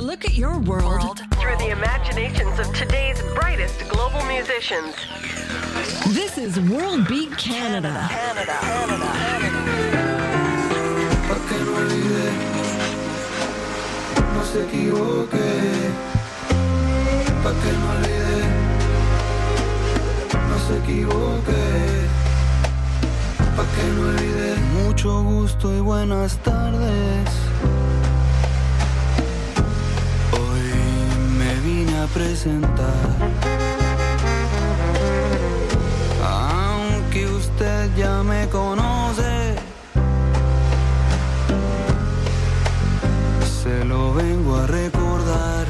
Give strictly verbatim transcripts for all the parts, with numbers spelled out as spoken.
look at your world through the imaginations of today's brightest global musicians. This is World Beat Canada. Canada, Canada, Pa' que no olvide, no se equivoque. Pa' que no olvide, no se equivoque. Pa' que no olvide. Mucho gusto y buenas tardes. Hoy me vine a presentar. Aunque usted ya me conoce, se lo vengo a recordar.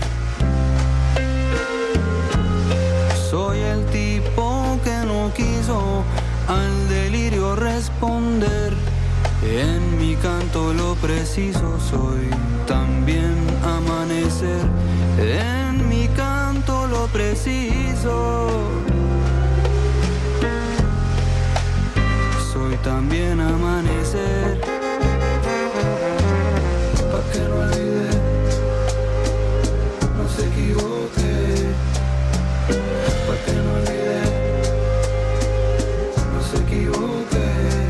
Soy el tipo que no quiso al delirio responder. En mi canto lo preciso, soy también amanecer. En mi canto lo preciso, soy también amanecer. Pa' que no olvide, no se equivoque. Pa' que no olvide, no se equivoque.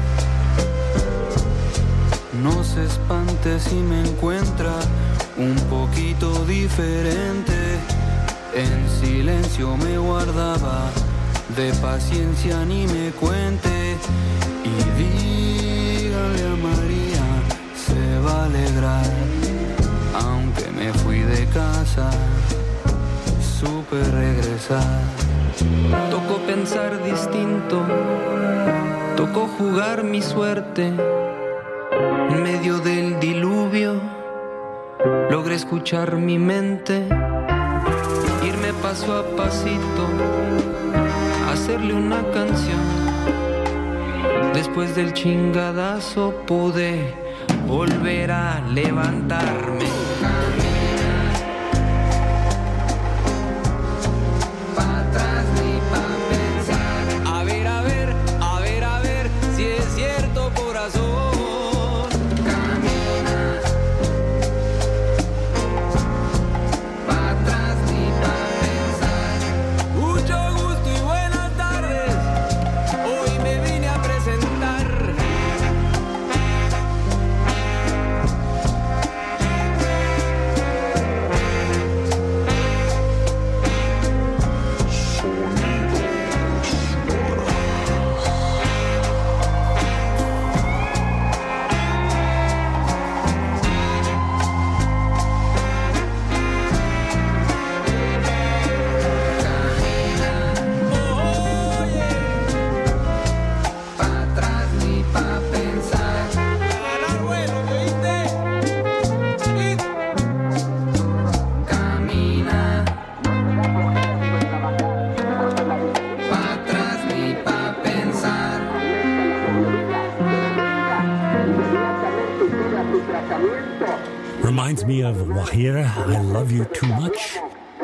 No se espante si me encuentra un poquito diferente. En silencio me guardaba, de paciencia ni me cuente. Y dígale a María, se va a alegrar. Aunque me fui de casa, supe regresar. Tocó pensar distinto, tocó jugar mi suerte. En medio del diluvio logré escuchar mi mente, irme paso a pasito, hacerle una canción. Después del chingadazo pude volver a levantarme. Reminds me of Wahira, I Love You Too Much.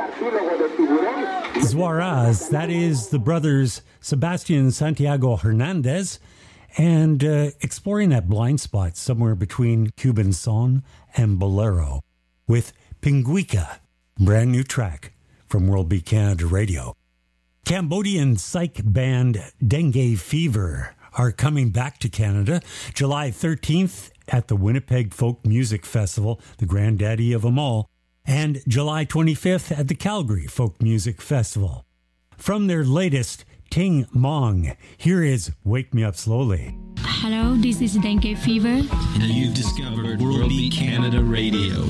Zuaraz, that is the brothers Sebastian Santiago Hernandez, and uh, exploring that blind spot somewhere between Cuban son and bolero with Pinguica, brand new track from World Beat Canada Radio. Cambodian psych band Dengue Fever are coming back to Canada July thirteenth at the Winnipeg Folk Music Festival, the granddaddy of them all, and July twenty-fifth at the Calgary Folk Music Festival. From their latest Ting Mong, here is Wake Me Up Slowly. Hello, this is Dengue Fever. And you've discovered World Beat Canada Radio.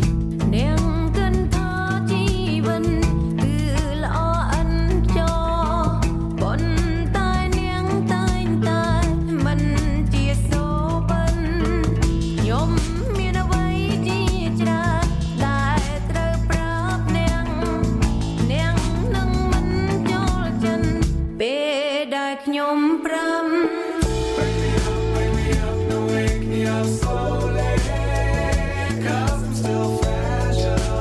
Wake me up slowly, 'cause I'm still fragile.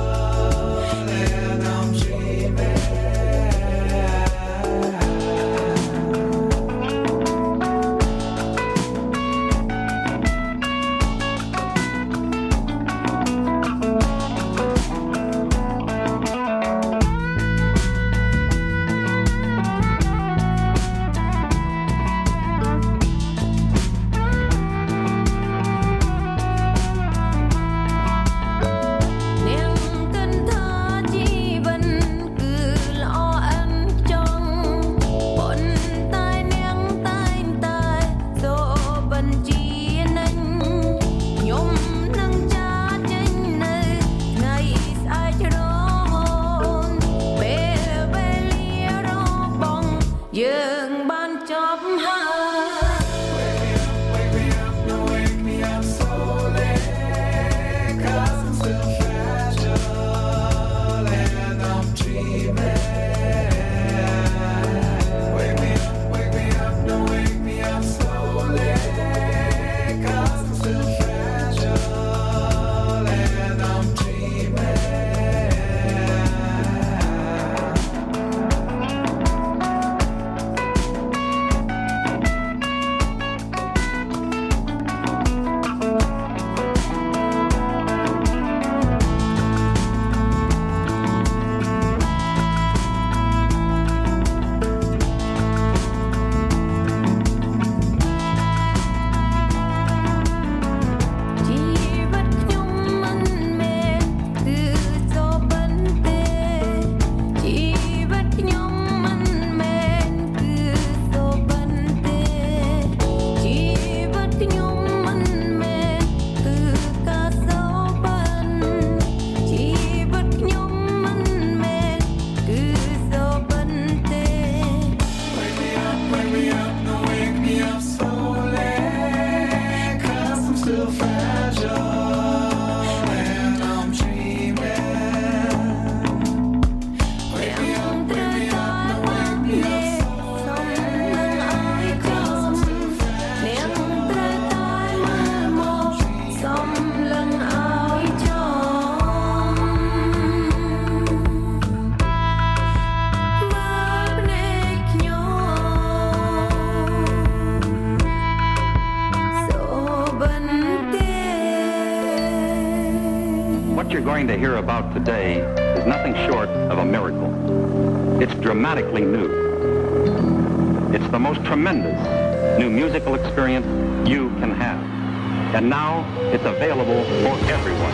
you're going to hear about today is nothing short of a miracle. It's dramatically new. It's the most tremendous new musical experience you can have. And now it's available for everyone.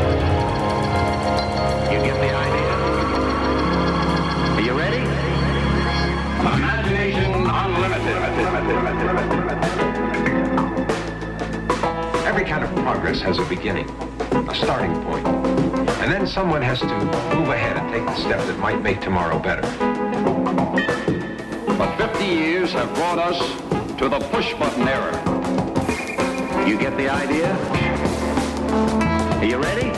You get the idea? Are you ready? Imagination Unlimited. Every kind of progress has a beginning, a starting point. And then someone has to move ahead and take the step that might make tomorrow better. But fifty years have brought us to the push-button era. You get the idea? Are you ready?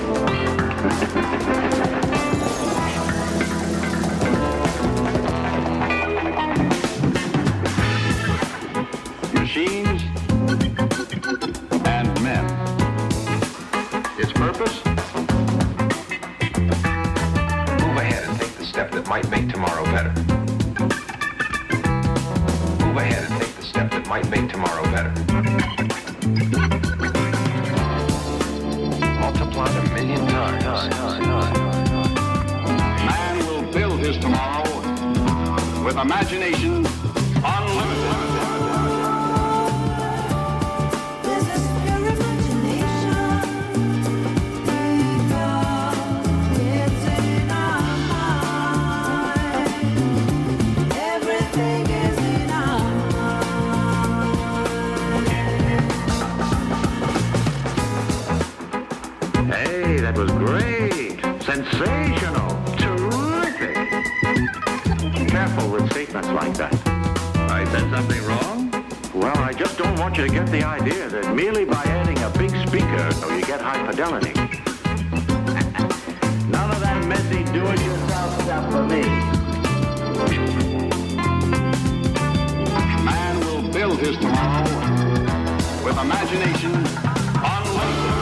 Machines and men. Its purpose? Move ahead and take the step that might make tomorrow better. Move ahead and take the step that might make tomorrow better. Multiply a million times. Man will build his tomorrow with imagination unlimited. Hey, that was great. Sensational. Terrific. Careful with statements like that. I said something wrong? Well, I just don't want you to get the idea that merely by adding a big speaker, so you get high fidelity. None of that messy do-it-yourself stuff for me. Man will build his tomorrow with imagination unlimited.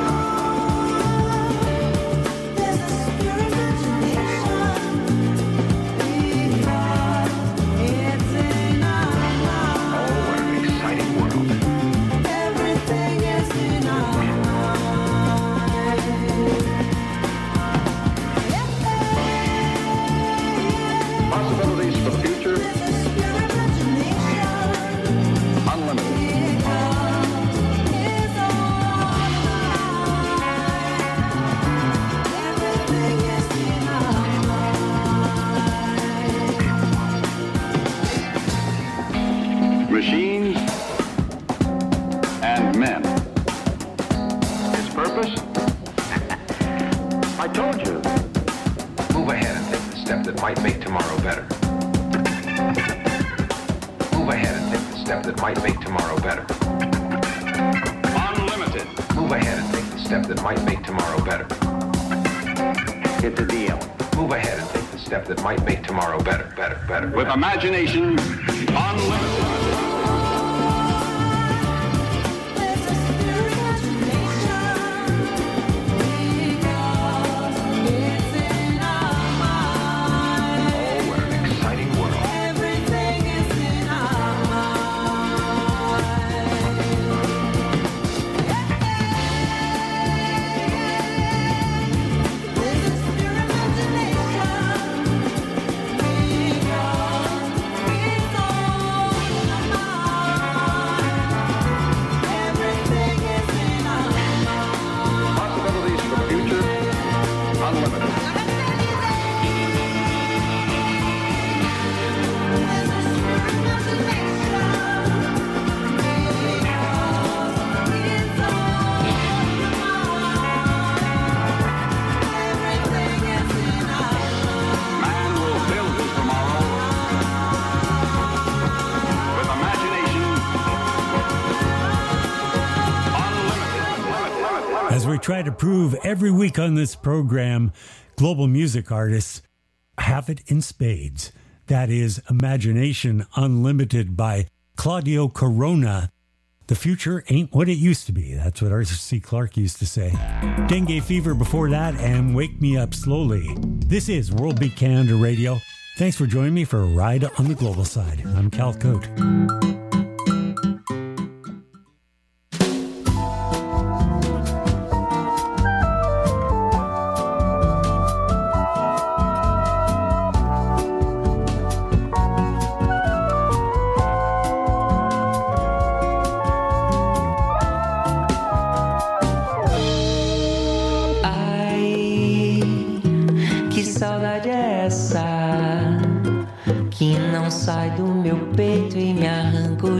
Machines and men. Its purpose? I told you. Move ahead and take the step that might make tomorrow better. Move ahead and take the step that might make tomorrow better. Unlimited. Move ahead and take the step that might make tomorrow better. It's a deal. Move ahead and take the step that might make tomorrow better, better, better. With better. imagination unlimited. We try to prove every week on this program, global music artists have it in spades. That is Imagination Unlimited by Claudio Corona. The future ain't what it used to be. That's what Arthur C. Clarke used to say. Dengue Fever before that, and Wake Me Up Slowly. This is World Beat Canada Radio. Thanks for joining me for a ride on the global side. I'm Cal Cote.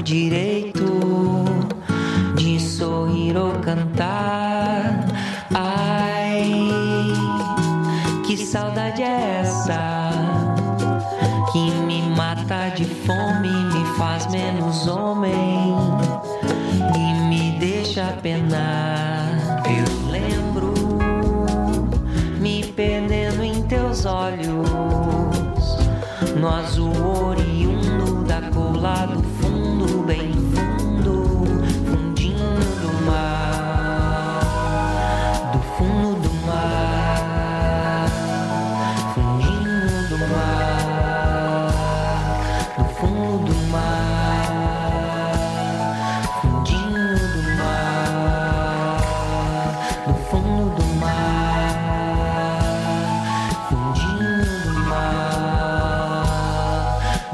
direito de sorrir ou cantar. Ai, que saudade é essa que me mata de fome, me faz menos homem e me deixa penar. Eu lembro me perdendo em teus olhos, no azul oriundo da cor lá do fundo, bem fundo, fundinho do mar, do fundo do mar, fundinho do mar, do fundo do mar, fundinho do mar, do fundo do mar, fundinho do mar.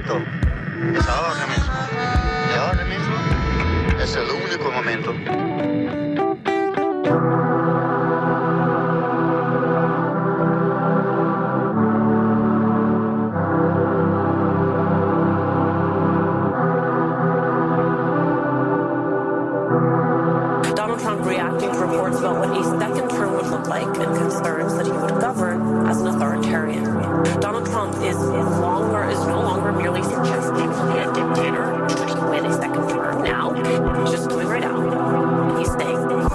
momento es ahora mismo. Y ahora mismo es el único momento. Donald Trump reacting to reports about what a second term would look like and concerns that he would govern as an authoritarian. Donald Trump is longer is no longer merely suggesting he'll be a dictator should he win a second term. Now, he's just coming right out. He's saying.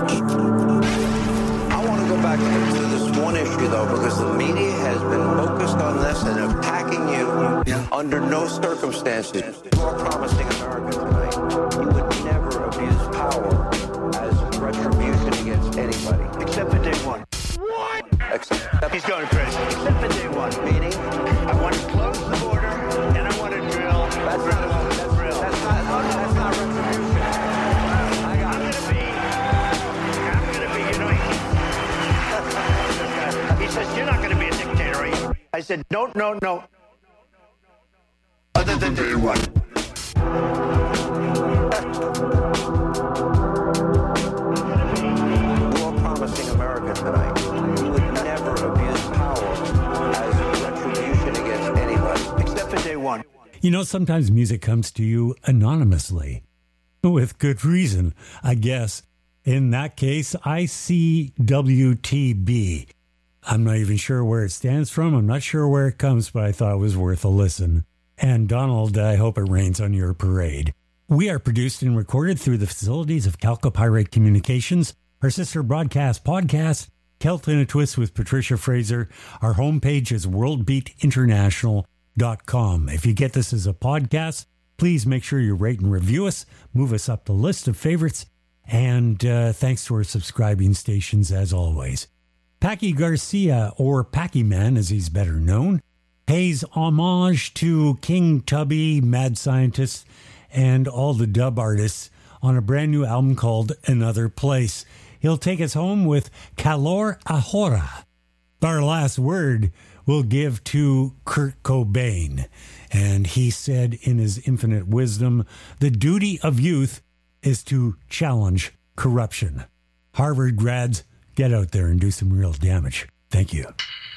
I want to go back to this one issue though, because the media has been focused on this and attacking you. Yeah. Under no circumstances. You are promising America tonight you would never abuse power as retribution against anybody. Except for day one. What? Except He's going crazy. Except for day one. meaning I want to close the border and I want to drill. that's drill, not that's, drill. that's not that's not retribution. I got I'm it. gonna be. I'm gonna be. You know. He, he says you're not gonna be a dictator, are you? I said no, no, no. Other than day one. You are promising America tonight you would never abuse power as retribution against anybody. Except for day one. You know, sometimes music comes to you anonymously. With good reason, I guess. In that case, I C W T B. I'm not even sure where it stands from. I'm not sure where it comes, but I thought it was worth a listen. And Donald, I hope it rains on your parade. We are produced and recorded through the facilities of Calcopyrite Communications. Our sister broadcast podcast, Celt in a Twist with Patricia Fraser. Our homepage is world beat international dot com. If you get this as a podcast, please make sure you rate and review us, move us up the list of favorites, and uh, thanks to our subscribing stations as always. Packy Garcia, or Packy Man as he's better known, pays homage to King Tubby, Mad Scientist, and all the dub artists on a brand new album called Another Place. He'll take us home with Calor Ahora. Our last word we'll give to Kurt Cobain. And he said in his infinite wisdom, the duty of youth is to challenge corruption. Harvard grads, get out there and do some real damage. Thank you.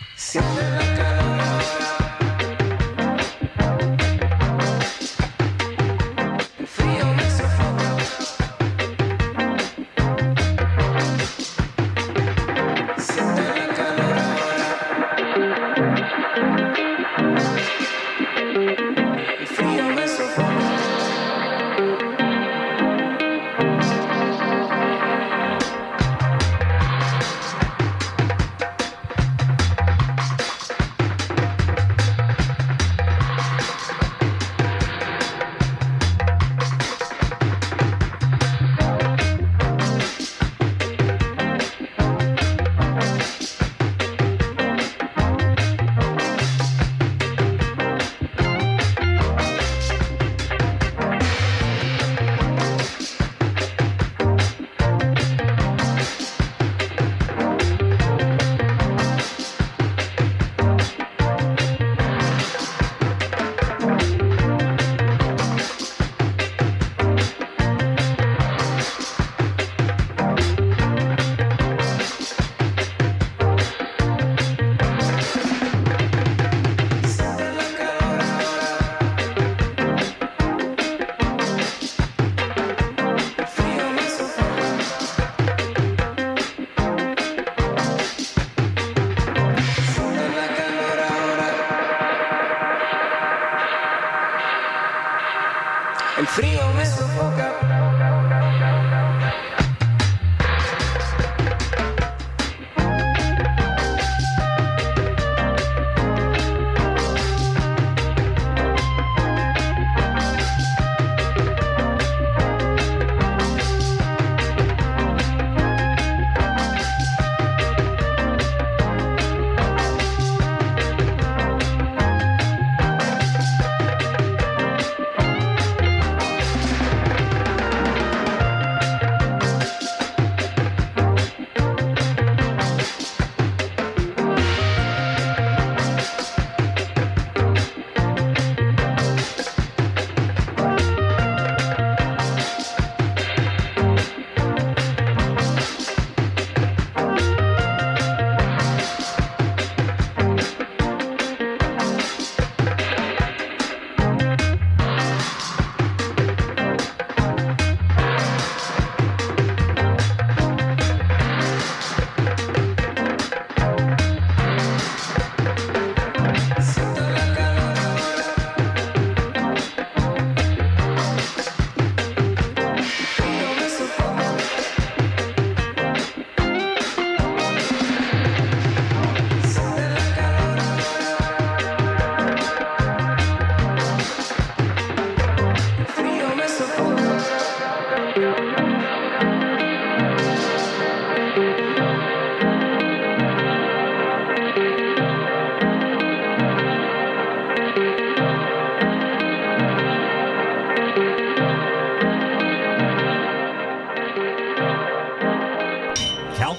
El frío me sofoca.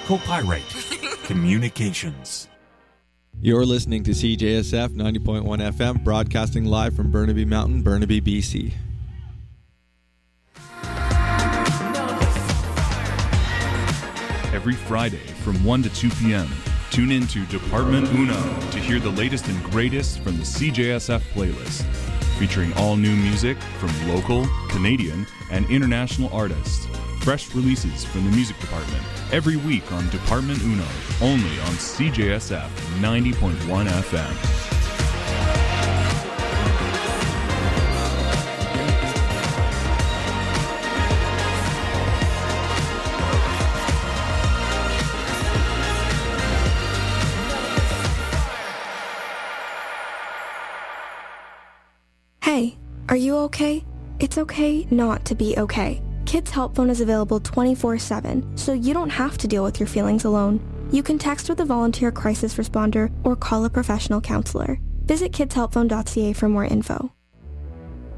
Copyright Communications. You're listening to C J S F ninety point one F M, broadcasting live from Burnaby Mountain, Burnaby, B C. Every Friday from one to two p.m., tune in to Department Uno to hear the latest and greatest from the C J S F playlist, featuring all new music from local, Canadian, and international artists. Fresh releases from the music department every week on Department Uno, only on C J S F ninety point one F M. Hey, are you okay? It's okay not to be okay. Kids Help Phone is available twenty-four seven, so you don't have to deal with your feelings alone. You can text with a volunteer crisis responder or call a professional counselor. Visit kids help phone dot c a for more info.